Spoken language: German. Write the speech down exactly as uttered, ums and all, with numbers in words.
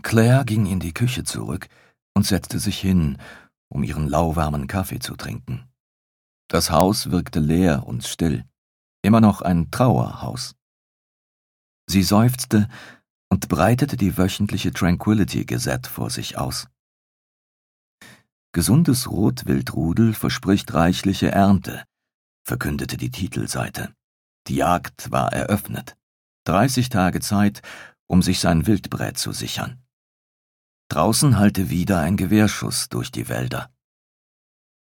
Claire ging in die Küche zurück und setzte sich hin, um ihren lauwarmen Kaffee zu trinken. Das Haus wirkte leer und still, immer noch ein Trauerhaus. Sie seufzte und breitete die wöchentliche Tranquility Gazette vor sich aus. Gesundes Rotwildrudel verspricht reichliche Ernte, verkündete die Titelseite. Die Jagd war eröffnet. Dreißig Tage Zeit, um sich sein Wildbret zu sichern. Draußen hallte wieder ein Gewehrschuss durch die Wälder.